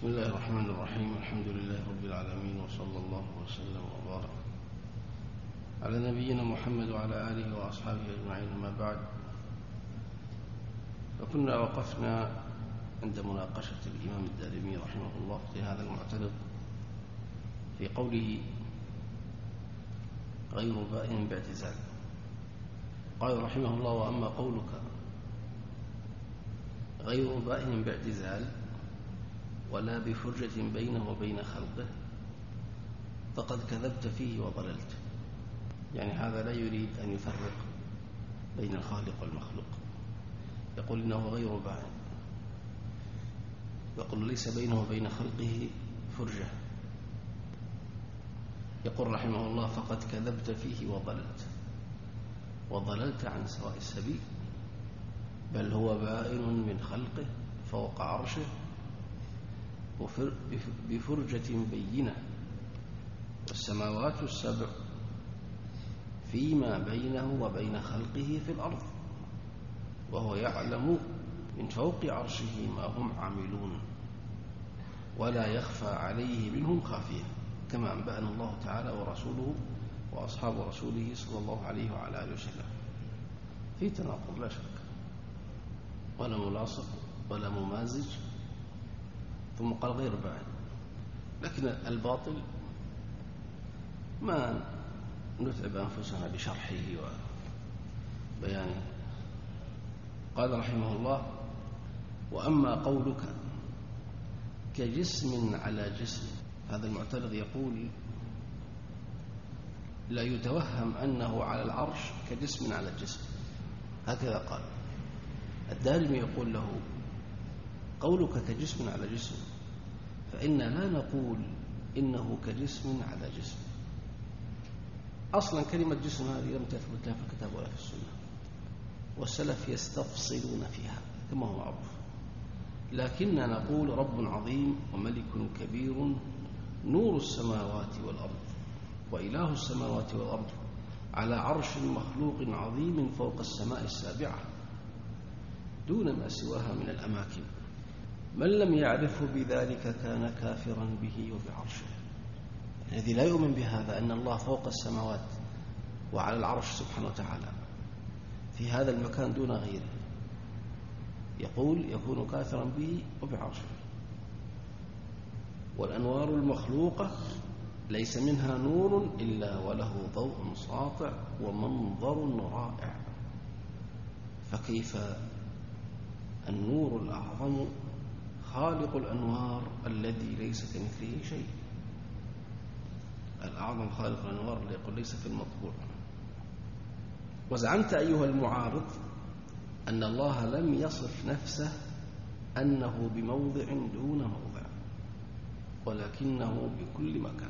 بسم الله الرحمن الرحيم. الحمد لله رب العالمين، وصلى الله وسلم وبارك على نبينا محمد وعلى آله وأصحابه أجمعين. أما بعد، فكنا وقفنا عند مناقشة الإمام الدارمي رحمه الله في هذا المعترض في قوله غير بائن باعتزال. قال رحمه الله: وأما قولك غير بائن باعتزال ولا بفرجة بينه وبين خلقه فقد كذبت فيه وضللت. يعني هذا لا يريد أن يفرق بين الخالق والمخلوق، يقول إنه غير بائن، يقول ليس بينه وبين خلقه فرجة. يقول رحمه الله: فقد كذبت فيه وضللت عن سواء السبيل، بل هو بائن من خلقه فوق عرشه بفرجة بينة، والسماوات السبع فيما بينه وبين خلقه في الأرض، وهو يعلم من فوق عرشه ما هم عاملون، ولا يخفى عليه منهم خافية، كما أنبأنا الله تعالى ورسوله وأصحاب رسوله صلى الله عليه وعلى آله وسلم. في تناقض لا شك، ولا ملاصق ولا ممازج. ثم قال غير بائن، لكن الباطل ما نتعب أنفسنا بشرحه وبيانه. قال رحمه الله: وأما قولك كجسم على جسم، هذا المعترض يقول لا يتوهم أنه على العرش كجسم على الجسم، هكذا قال. الدارمي يقول له: قولك كجسم على جسم، فإن لا نقول إنه كجسم على جسم. أصلا كلمة جسم هذه لم تثبت لا في الكتاب ولا في السنة، والسلف يستفصلون فيها كما هو معروف. لكننا نقول رب عظيم وملك كبير نور السماوات والأرض وإله السماوات والأرض على عرش مخلوق عظيم فوق السماء السابعة دون ما سواها من الأماكن. من لم يعرفه بذلك كان كافرا به وبعرشه. الذي لا يؤمن بهذا، أن الله فوق السماوات وعلى العرش سبحانه وتعالى في هذا المكان دون غيره، يقول يكون كافرا به وبعرشه. والأنوار المخلوقة ليس منها نور إلا وله ضوء ساطع ومنظر رائع، فكيف النور الأعظم خالق الأنوار الذي ليس كمثله شيء؟ الأعظم خالق الأنوار اللي يقول ليس في المطبوع. وزعمت أيها المعارض أن الله لم يصف نفسه أنه بموضع دون موضع، ولكنه بكل مكان،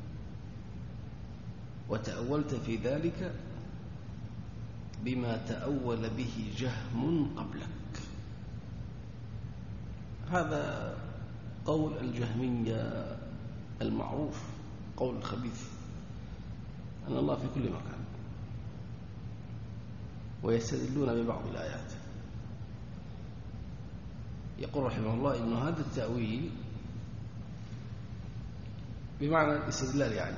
وتأولت في ذلك بما تأول به جهم قبلك. هذا قول الجهمية المعروف، قول الخبيث، أن الله في كل مكان، ويستدلون ببعض الآيات. يقول رحمه الله إن هذا التأويل بمعنى الاستدلال، يعني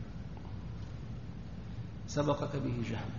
سبقك به جهم،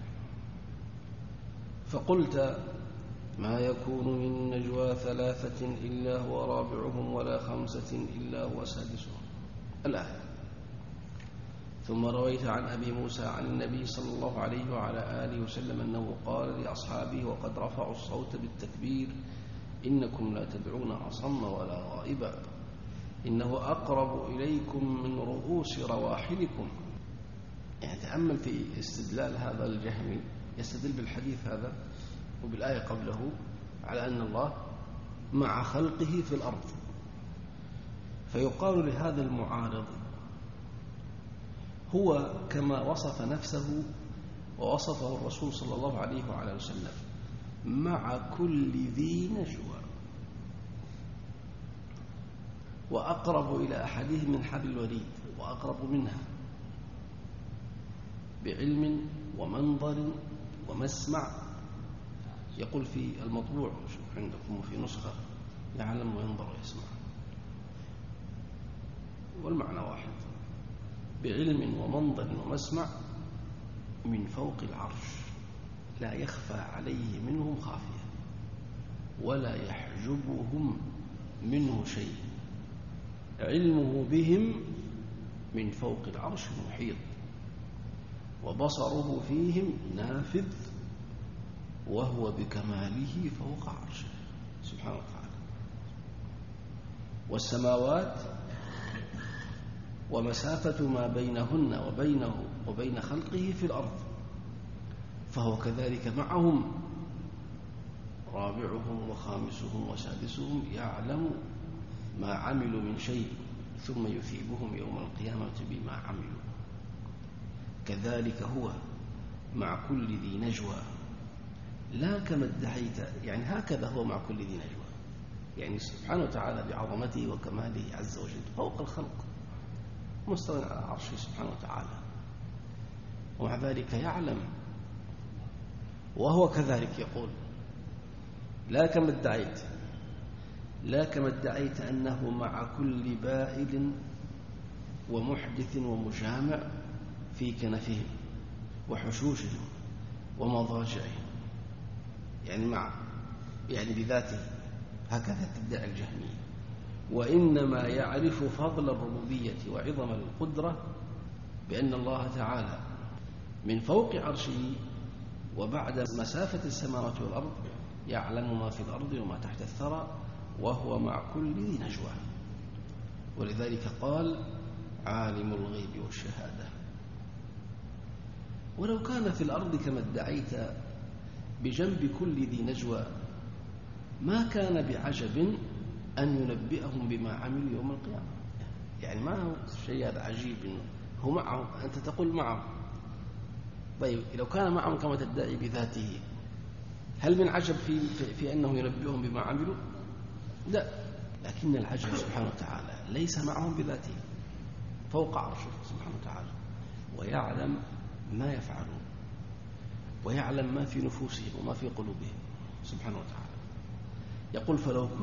فقلت ما يكون من نجوى ثلاثة إلا هو رابعهم ولا خمسة إلا هو سادسهم، الآية. ثم رويت عن أبي موسى عن النبي صلى الله عليه وعلى آله وسلم أنه قال لأصحابه وقد رفعوا الصوت بالتكبير: إنكم لا تدعون أصم ولا غائبا، إنه أقرب إليكم من رؤوس رواحلكم. يعني تأمل في استدلال هذا الجهمي، يستدل بالحديث هذا وبالآية قبله على أن الله مع خلقه في الأرض. فيقال لهذا المعارض: هو كما وصف نفسه ووصفه الرسول صلى الله عليه وعلى وسلم مع كل ذي نجوى، وأقرب إلى أحدهم من حبل الوريد، وأقرب منها بعلم ومنظر ومسمع. يقول في المطبوع عندكم وفي نسخة: يعلم وينظر ويسمع. والمعنى واحد، بعلم ومنظر ومسمع من فوق العرش لا يخفى عليه منهم خافية ولا يحجبهم منه شيء، علمه بهم من فوق العرش محيط، وبصره فيهم نافذ، وهو بكماله فوق عرشه سبحانه وتعالى. والسماوات ومسافة ما بينهن وبينه وبين خلقه في الأرض، فهو كذلك معهم رابعهم وخامسهم وسادسهم، يعلم ما عملوا من شيء ثم يثيبهم يوم القيامة بما عملوا. كذلك هو مع كل ذي نجوى لا كما ادعيت، يعني هكذا هو مع كل ذي نجوى، يعني سبحانه وتعالى بعظمته وكماله عز وجل فوق الخلق مستوى على عرشه سبحانه وتعالى، ومع ذلك يعلم. وهو كذلك يقول لا كما ادعيت أنه مع كل بائل ومحدث ومجامع في كنفهم وحشوشهم ومضاجعهم، يعني بذاته، هكذا تدعي الجهمية. وإنما يعرف فضل الربوبية وعظم القدرة بأن الله تعالى من فوق عرشه وبعد مسافة السماوات والأرض يعلم ما في الأرض وما تحت الثرى، وهو مع كل ذي نجوى. ولذلك قال عالم الغيب والشهادة. ولو كان في الأرض كما ادعيت بجنب كل ذي نجوى ما كان بعجب أن ينبئهم بما عملوا يوم القيامة، يعني ما هو شيء هذا عجيب إنه هو معهم، أنت تقول معهم. طيب لو كان معهم كما تدعي بذاته هل من عجب في أنه ينبئهم بما عملوا؟ لا، لكن العجب سبحانه وتعالى ليس معهم بذاته، فوق عرشه سبحانه وتعالى، ويعلم ما يفعلون ويعلم ما في نفوسهم وما في قلوبهم سبحانه وتعالى. يقول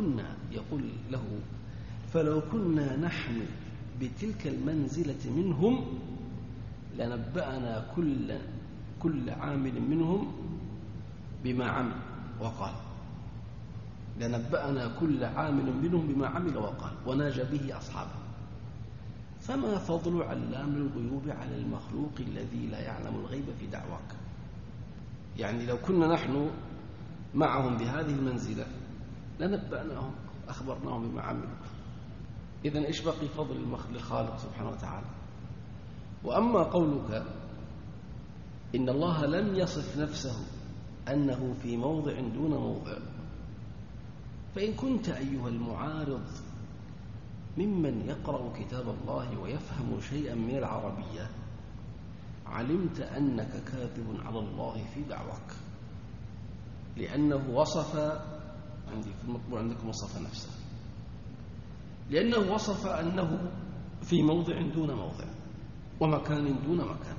فلو كنا نحن بتلك المنزلة منهم لنبأنا كل عامل منهم بما عمل وقال، لنبأنا كل عامل منهم بما عمل وقال وناجى به أصحابه. فما فضل علام الغيوب على المخلوق الذي لا يعلم الغيب في دعواك؟ يعني لو كنا نحن معهم بهذه المنزلة لنبأناهم أخبرناهم بما عملوا، إذن إيش بقي فضل الخالق سبحانه وتعالى؟ وأما قولك إن الله لم يصف نفسه أنه في موضع دون موضع، فإن كنت أيها المعارض ممن يقرأ كتاب الله ويفهم شيئا من العربية علمت أنك كاذب على الله في دعواك، لأنه وصف عندي في المطبوع عندكم وصف نفسه، لأنه وصف أنه في موضع دون موضع ومكان دون مكان،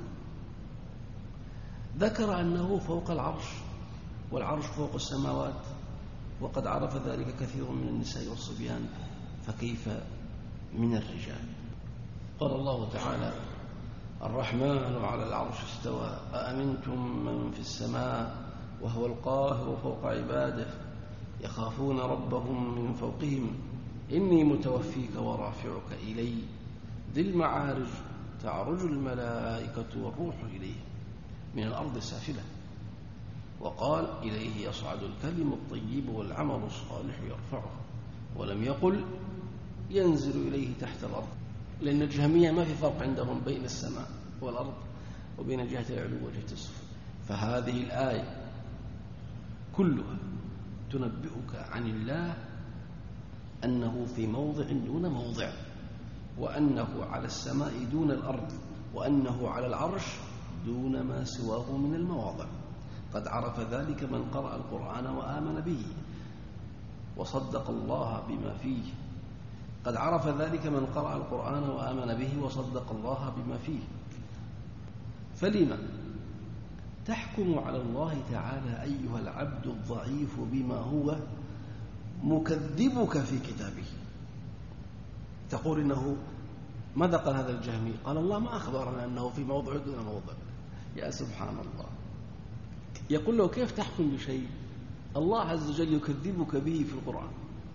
ذكر أنه فوق العرش والعرش فوق السماوات، وقد عرف ذلك كثير من النساء والصبيان، فكيف من الرجال؟ قال الله تعالى الرحمن على العرش استوى أأمنتم من في السماء وهو القاهر فوق عباده يخافون ربهم من فوقهم إني متوفيك ورافعك إلي ذي المعارج تعرج الملائكة والروح إليه من الأرض سافلة. وقال إليه يصعد الكلم الطيب والعمل الصالح يرفعه، ولم يقل ينزل إليه تحت الأرض، لأن الجهمية ما في فرق عندهم بين السماء والأرض وبين جهة العلو وجهة السفل. فهذه الآية كلها تنبئك عن الله أنه في موضع دون موضع، وأنه على السماء دون الأرض، وأنه على العرش دون ما سواه من المواضع. قد عرف ذلك من قرأ القرآن وآمن به وصدق الله بما فيه، قد عرف ذلك من قرأ القرآن وآمن به وصدق الله بما فيه. فلما تحكم على الله تعالى أيها العبد الضعيف بما هو مكذبك في كتابه؟ تقول إنه ماذا قال هذا الجهمي؟ قال الله ما أخبرنا أنه في موضع دون موضع. يا سبحان الله. يقول له كيف تحكم بشيء الله عز وجل يكذبك به في القرآن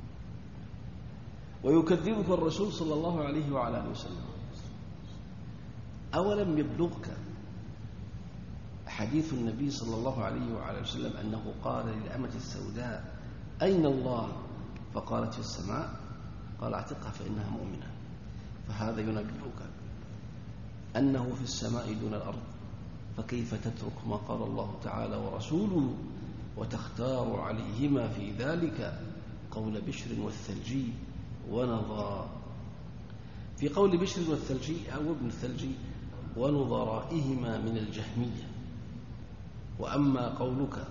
ويكذبك الرسول صلى الله عليه وعلى آله وسلم؟ أولم يبلغك حديث النبي صلى الله عليه وعلى آله وسلم أنه قال للأمة السوداء أين الله؟ فقالت في السماء. قال اعتقها فإنها مؤمنة. فهذا ينبئك أنه في السماء دون الأرض، فكيف تترك ما قال الله تعالى ورسوله وتختار عليهما في ذلك قول بشر والثلجي ونظر. في قول بشر والثلجي أو ابن الثلجي ونظرائهما من الجهمية. وأما قولك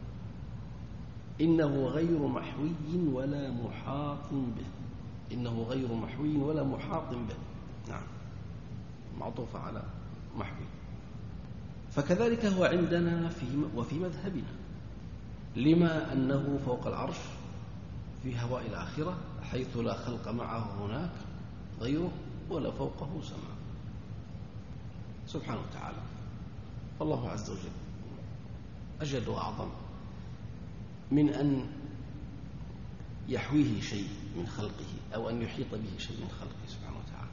إنه غير محوي ولا محاط به، إنه غير محوي ولا محاط به، نعم، معطوف على محوي. فكذلك هو عندنا وفي مذهبنا، لما أنه فوق العرش في هواء الآخرة حيث لا خلق معه هناك غيره ولا فوقه سماء سبحانه وتعالى. فالله عز وجل أجل وأعظم من أن يحويه شيء من خلقه أو أن يحيط به شيء من خلقه سبحانه وتعالى.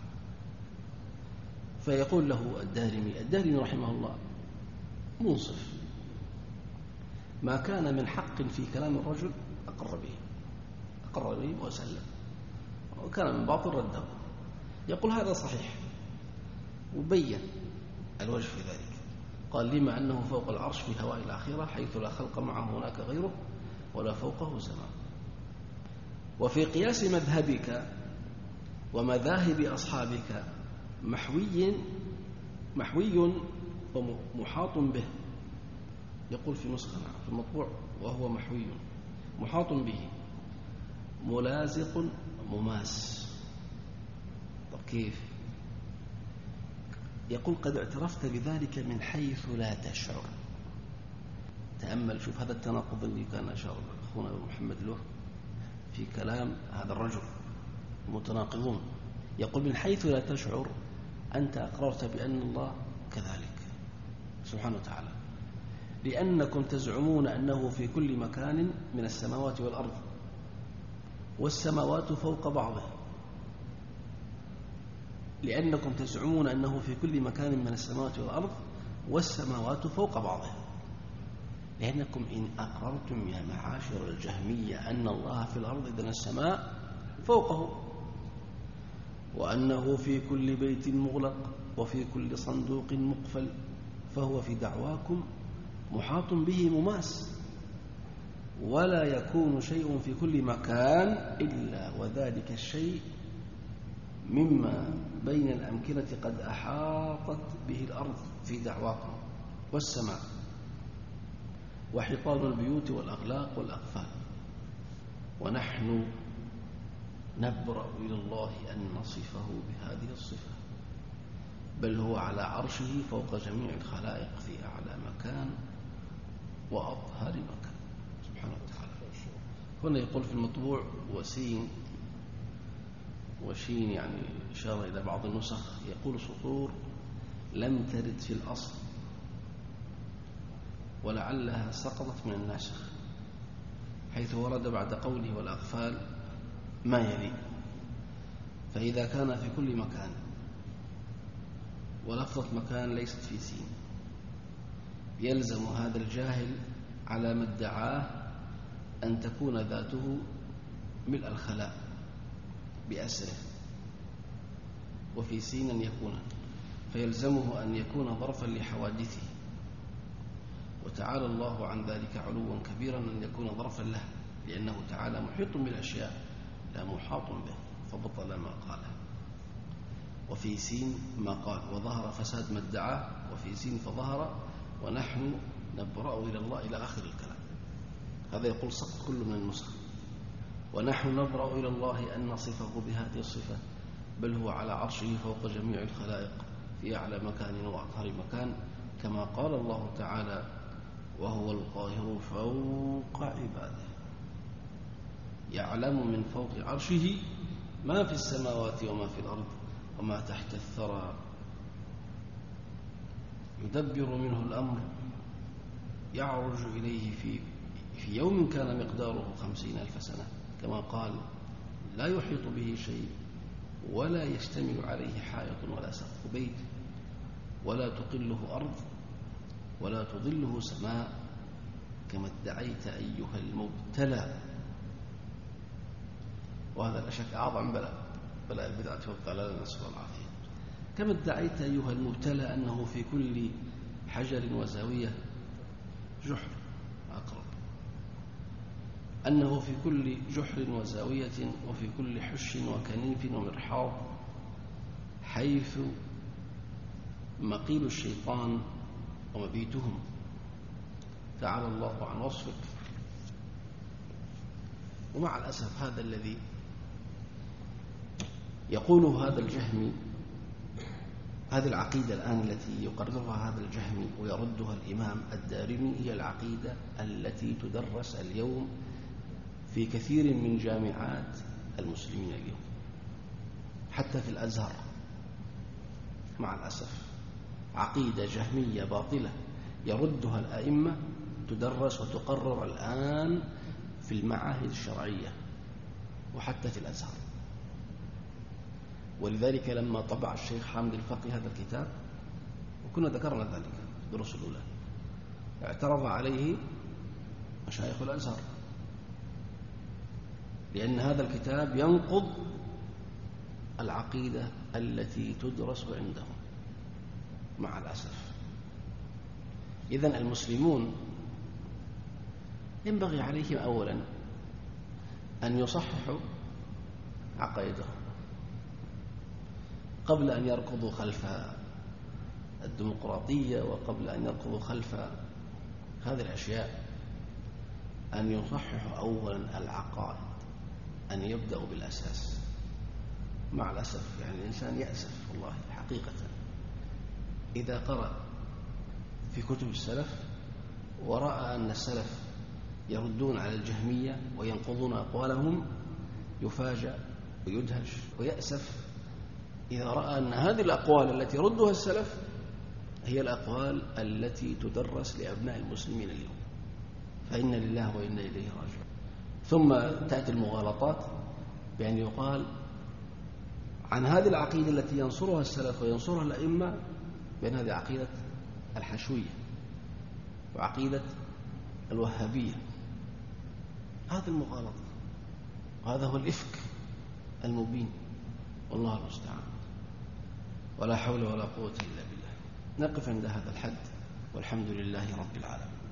فيقول له الدارمي رحمه الله منصف، ما كان من حق في كلام الرجل أقر به وسلم، وكان من باطل رده. يقول هذا صحيح، وبين الوجه في ذلك. قال لما أنه فوق العرش في هواء الآخرة حيث لا خلق معه هناك غيره ولا فوقه سماء. وفي قياس مذهبك ومذاهب أصحابك محوي ومحاط به. يقول في نسخنا في المطبوع وهو محوي محاط به ملازق مماس. طب كيف؟ يقول قد اعترفت بذلك من حيث لا تشعر. تأمل، شوف هذا التناقض اللي كان أشار أخونا محمد له في كلام هذا الرجل، متناقضون. يقول من حيث لا تشعر أنت أقررت بأن الله كذلك سبحانه وتعالى، لأنكم تزعمون أنه في كل مكان من السماوات والأرض، والسماوات فوق بعضها. لأنكم تزعمون أنه في كل مكان من السماوات والأرض والسماوات فوق بعضها، لأنكم إن أقررتم يا معاشر الجهمية أن الله في الأرض إذن السماء فوقه، وأنه في كل بيت مغلق وفي كل صندوق مقفل، فهو في دعواكم محاط به مماس، ولا يكون شيء في كل مكان إلا وذلك الشيء مما بين الأمكنة قد أحاطت به الأرض في دعواكم والسماء، وحيطان البيوت والأغلاق والأقفال. ونحن نبرأ إلى الله أن نصفه بهذه الصفة، بل هو على عرشه فوق جميع الخلائق في أعلى مكان وأطهر مكان سبحانه وتعالى. هنا يقول في المطبوع وسين وشين، يعني إشارة إلى بعض النسخ، يقول سطور لم ترد في الأصل ولعلها سقطت من الناسخ، حيث ورد بعد قوله والأقفال ما يلي. فإذا كان في كل مكان ولفظة مكان ليست في سين، يلزم هذا الجاهل على ما ادعاه أن تكون ذاته ملء الخلاء بأسره، وفي سين أن يكون، فيلزمه أن يكون ظرفا لحوادثه، وتعالى الله عن ذلك علوا كبيرا أن يكون ظرفا له، لأنه تعالى محيط بالأشياء لا محاط به، فبطل ما قاله. وفي سين ما قال وظهر فساد ما ادعاه، وفي سين فظهر ونحن نبرأ إلى الله إلى آخر الكلام. هذا يقول سقط كل من النسخ. ونحن نبرأ إلى الله أن نصفه بهذه الصفة، بل هو على عرشه فوق جميع الخلائق في أعلى مكان وأطهر مكان، كما قال الله تعالى وهو القاهر فوق عباده، يعلم من فوق عرشه ما في السماوات وما في الأرض، وما تحت الثرى يدبر منه الأمر يعرج إليه في يوم كان مقداره 50,000 سنة، كما قال لا يحيط به شيء ولا يشتمل عليه حائط ولا سقف بيت ولا تقله أرض ولا تظله سماء، كما ادعيت أيها المبتلى. وهذا لا شك أعظم بلاء البدعة والضلال، نسأل الله العافية. كما ادعيت أيها المبتلى أنه في كل حجر وزاوية جحر أقرب، أنه في كل جحر وزاوية وفي كل حش وكنيف ومرحاض حيث مقيل الشيطان ومبيتهم، تعالى الله عن وصفك. ومع الأسف هذا الذي يقوله هذا الجهمي، هذه العقيدة الآن التي يقررها هذا الجهمي ويردها الإمام الدارمي هي العقيدة التي تدرس اليوم في كثير من جامعات المسلمين اليوم، حتى في الأزهر. مع الأسف عقيدة جهمية باطلة يردها الأئمة تدرس وتقرر الآن في المعاهد الشرعية وحتى في الأزهر. ولذلك لما طبع الشيخ حامد الفقي هذا الكتاب، وكنا ذكرنا ذلك في الدروس الأولى، اعترض عليه مشايخ الأزهر لأن هذا الكتاب ينقض العقيدة التي تدرس عندهم. مع الأسف إذن المسلمون ينبغي عليهم أولا أن يصححوا عقائدهم قبل أن يركضوا خلف الديمقراطية وقبل أن يركضوا خلف هذه الأشياء. أن يصححوا أولا العقائد، أن يبدأوا بالأساس. مع الأسف يعني الإنسان يأسف والله حقيقة إذا قرأ في كتب السلف ورأى أن السلف يردون على الجهمية وينقضون أقوالهم، يفاجأ ويدهش ويأسف إذا رأى أن هذه الأقوال التي يردها السلف هي الأقوال التي تدرس لأبناء المسلمين اليوم. فإن لله وإنا إليه راجعون. ثم تأتي المغالطات بأن يقال عن هذه العقيدة التي ينصرها السلف وينصرها الأئمة بأن هذه عقيدة الحشوية وعقيدة الوهابية. هذا المغالطة، وهذا هو الإفك المبين، والله المستعان، ولا حول ولا قوة إلا بالله. نقف عند هذا الحد، والحمد لله رب العالمين.